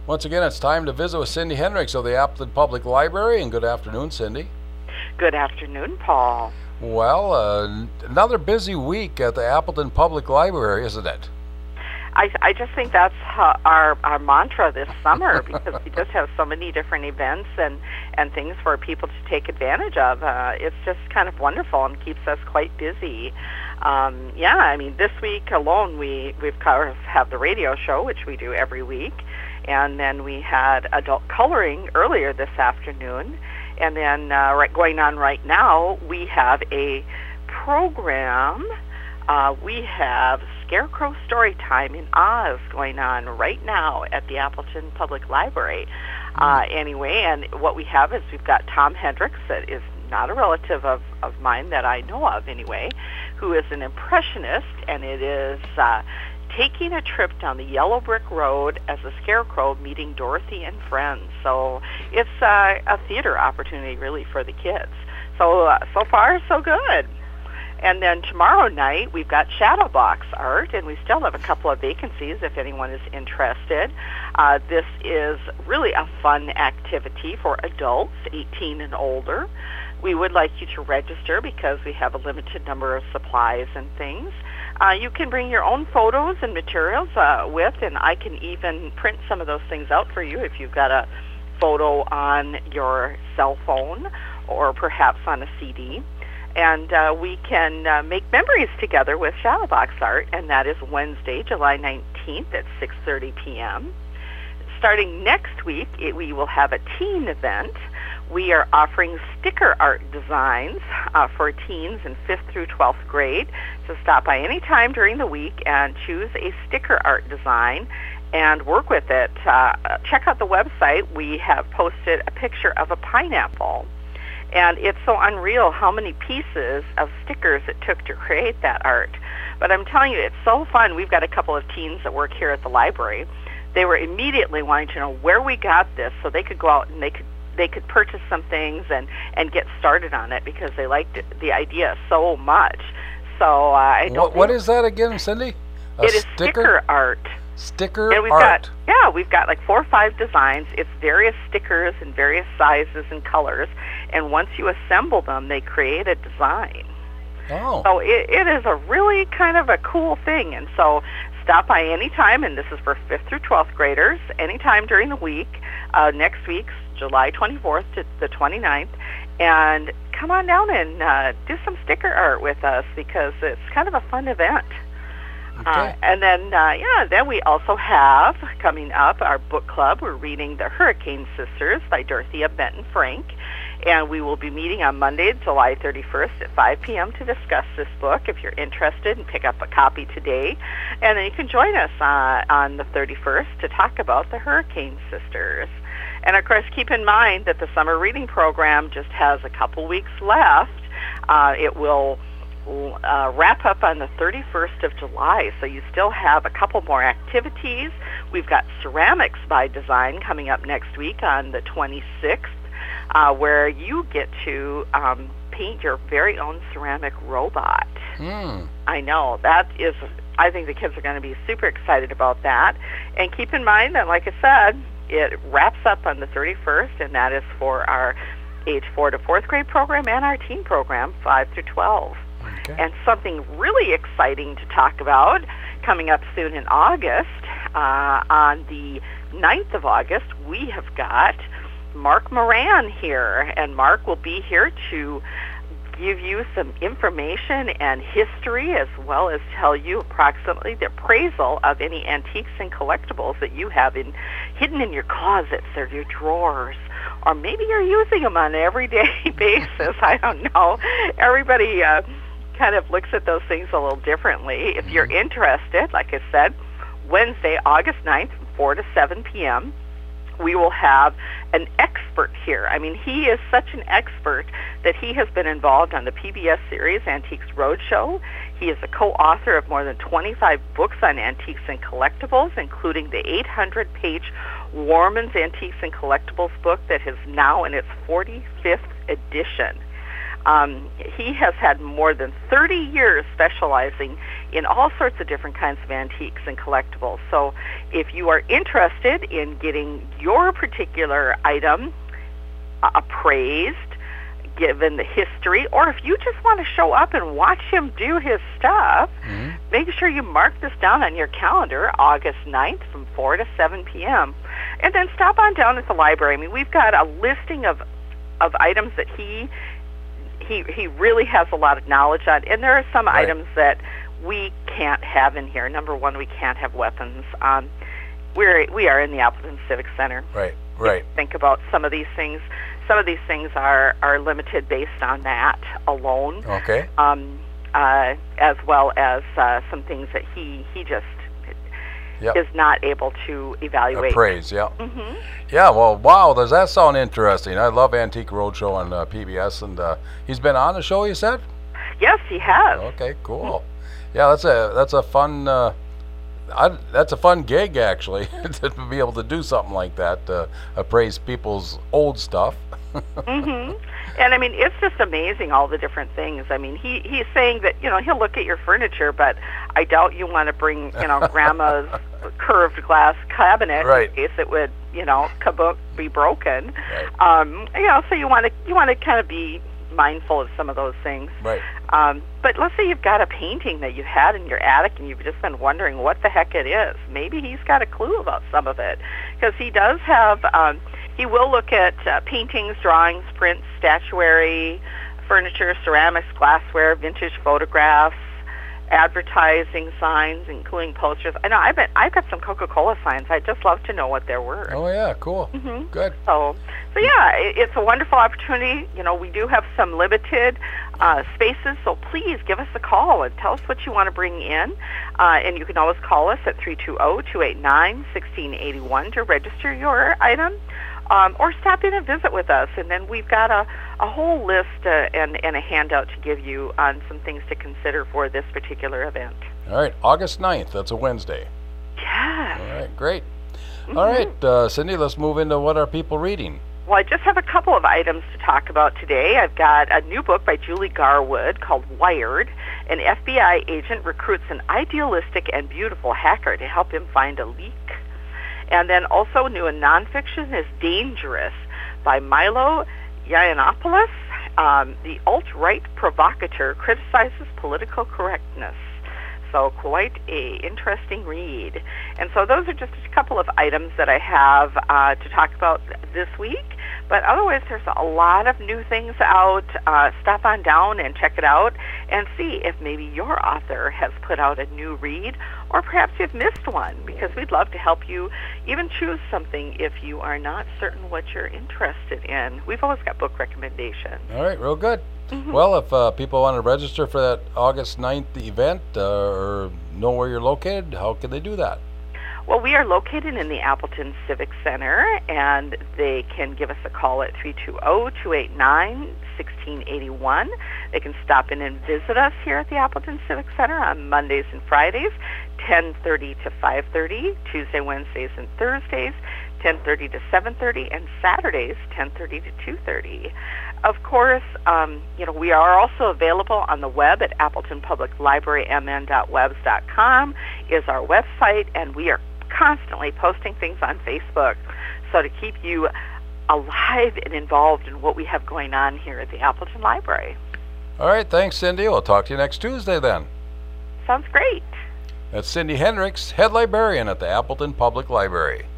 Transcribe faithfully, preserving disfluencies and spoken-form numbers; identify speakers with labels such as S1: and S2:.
S1: Once again, it's time to visit with Cindy Hendricks of the Appleton Public Library, and good afternoon, Cindy.
S2: Good afternoon, Paul.
S1: Well, uh, another busy week at the Appleton Public Library, isn't it?
S2: I, I just think that's how our, our mantra this summer because we just have so many different events and, and things for people to take advantage of. Uh, it's just kind of wonderful and keeps us quite busy. Um, yeah, I mean, this week alone we, we've covered, have the radio show, which we do every week, and then we had adult coloring earlier this afternoon, and then uh, right, going on right now, we have a program. Uh, we have Scarecrow Storytime in Oz going on right now at the Appleton Public Library. Uh, anyway, and what we have is we've got Tom Hendricks, that is not a relative of, of mine that I know of anyway, who is an impressionist, and it is uh, taking a trip down the yellow brick road as a scarecrow meeting Dorothy and friends. So it's uh, a theater opportunity really for the kids. So, uh, so far, so good. And then tomorrow night, we've got shadow box art, and we still have a couple of vacancies if anyone is interested. Uh, this is really a fun activity for adults, eighteen and older. We would like you to register because we have a limited number of supplies and things. Uh, you can bring your own photos and materials uh, with, and I can even print some of those things out for you if you've got a photo on your cell phone or perhaps on a C D. And uh, we can uh, make memories together with Shadowbox Art, and that is Wednesday, July nineteenth at six thirty p.m. Starting next week, it, we will have a teen event. We are offering sticker art designs uh, for teens in fifth through twelfth grade. So stop by any time during the week and choose a sticker art design and work with it. Uh, check out the website. We have posted a picture of a pineapple. And it's so unreal how many pieces of stickers it took to create that art. But I'm telling you, it's so fun. We've got a couple of teens that work here at the library. They were immediately wanting to know where we got this so they could go out and they could they could purchase some things and, and get started on it because they liked it, the idea so much. So uh, I don't
S1: What, what is that again, Cindy? A
S2: it is sticker art.
S1: Sticker
S2: and we've
S1: art.
S2: Got, yeah, we've got like four or five designs. It's various stickers in various sizes and colors. And once you assemble them, they create a design.
S1: Oh.
S2: So it, it is a really kind of a cool thing. And so stop by anytime, and this is for fifth through twelfth graders, anytime during the week. Uh, next week's July twenty-fourth to the twenty-ninth. And come on down and uh, do some sticker art with us because it's kind of a fun event.
S1: Okay.
S2: Uh, and then, uh, yeah, then we also have, coming up, our book club. We're reading The Hurricane Sisters by Dorothea Benton Frank. And we will be meeting on Monday, July thirty-first at five p.m. to discuss this book. If you're interested, and pick up a copy today. And then you can join us uh, on the thirty-first to talk about The Hurricane Sisters. And, of course, keep in mind that the summer reading program just has a couple weeks left. Uh, it will uh, wrap up on the thirty-first of July, so you still have a couple more activities. We've got Ceramics by Design coming up next week on the twenty-sixth, uh, where you get to um, paint your very own ceramic robot.
S1: Mm.
S2: I know. That is, I think the kids are going to be super excited about that. And keep in mind that, like I said, it wraps up on the thirty-first, and that is for our age four to fourth grade program and our teen program, five through twelve.
S1: Okay.
S2: And something really exciting to talk about coming up soon in August, uh, on the ninth of August, we have got Mark Moran here, and Mark will be here to give you some information and history, as well as tell you approximately the appraisal of any antiques and collectibles that you have in hidden in your closets or your drawers, or maybe you're using them on an everyday basis. I don't know. Everybody uh, kind of looks at those things a little differently. If you're interested, like I said, Wednesday, August ninth, from four to seven p.m., we will have an expert here. I mean, he is such an expert that he has been involved on the P B S series Antiques Roadshow. He is a co-author of more than twenty-five books on antiques and collectibles, including the eight hundred page Warman's Antiques and Collectibles book that is now in its forty-fifth edition. Um, he has had more than thirty years specializing in all sorts of different kinds of antiques and collectibles. So if you are interested in getting your particular item uh, appraised, given the history, or if you just want to show up and watch him do his stuff, mm-hmm. make sure you mark this down on your calendar, August ninth from four to seven p.m. And then stop on down at the library. I mean, we've got a listing of of items that he he he really has a lot of knowledge on, and there are some right. items that we can't have in here. Number one, we can't have weapons. Um, we're we are in the Appleton Civic Center.
S1: Right, right.
S2: Think about some of these things. Some of these things are, are limited based on that alone.
S1: Okay.
S2: Um, uh, as well as uh, some things that he he just yep. is not able to evaluate.
S1: Appraise, yeah.
S2: Mm-hmm.
S1: Yeah, well, wow, does that sound interesting? I love Antique Roadshow on uh, P B S, and uh, he's been on the show, you said?
S2: Yes, he has.
S1: Okay, cool. Mm-hmm. Yeah, that's a that's a fun uh, I, that's a fun gig, actually, to be able to do something like that, uh, appraise people's old stuff.
S2: Mm-hmm. And I mean, it's just amazing, all the different things. I mean, he he's saying that, you know, he'll look at your furniture, but I doubt you want to bring, you know, grandma's curved glass cabinet
S1: right.
S2: in case it would, you know, kaboom, be broken.
S1: Right.
S2: Um, you know, so you want to you want to kind of be mindful of some of those things.
S1: Right.
S2: Um, but let's say you've got a painting that you had in your attic and you've just been wondering what the heck it is. Maybe he's got a clue about some of it, because he does have. Um, he will look at uh, paintings, drawings, prints, statuary, furniture, ceramics, glassware, vintage photographs, advertising signs, including posters. I know I've been, I've got some Coca-Cola signs. I'd just love to know what they're worth.
S1: Oh yeah, cool.
S2: Mm-hmm.
S1: Good.
S2: So, so yeah, it, it's a wonderful opportunity. You know, we do have some limited uh, spaces, so please give us a call and tell us what you want to bring in. Uh, and you can always call us at three two zero, two eight nine, one six eight one to register your item. Um, or stop in and visit with us, and then we've got a, a whole list uh, and, and a handout to give you on some things to consider for this particular event.
S1: All right, August ninth, that's a Wednesday.
S2: Yes.
S1: All right, great.
S2: Mm-hmm.
S1: All right, uh, Cindy, let's move into what are people reading.
S2: Well, I just have a couple of items to talk about today. I've got a new book by Julie Garwood called Wired. An F B I agent recruits an idealistic and beautiful hacker to help him find a leak. And then also new in nonfiction is Dangerous by Milo Yiannopoulos. Um, the alt-right provocateur criticizes political correctness. So quite a interesting read. And so those are just a couple of items that I have uh, to talk about this week. But otherwise, there's a lot of new things out. Uh, stop on down and check it out and see if maybe your author has put out a new read, or perhaps you've missed one, because we'd love to help you even choose something if you are not certain what you're interested in. We've always got book recommendations.
S1: All right, real good.
S2: Mm-hmm.
S1: Well, if uh, people want to register for that August ninth event uh, or know where you're located, how can they do that?
S2: Well, we are located in the Appleton Civic Center, and they can give us a call at three two zero, two eight nine, one six eight one. They can stop in and visit us here at the Appleton Civic Center on Mondays and Fridays, ten thirty to five thirty, Tuesday, Wednesdays, and Thursdays, ten thirty to seven thirty, and Saturdays, ten thirty to two thirty. Of course, um, you know, we are also available on the web at appleton public library m n dot webs dot com is our website, and we are constantly posting things on Facebook. So to keep you alive and involved in what we have going on here at the Appleton Library.
S1: All right, thanks, Cindy. We'll talk to you next Tuesday then.
S2: Sounds great.
S1: That's Cindy Hendricks, head librarian at the Appleton Public Library.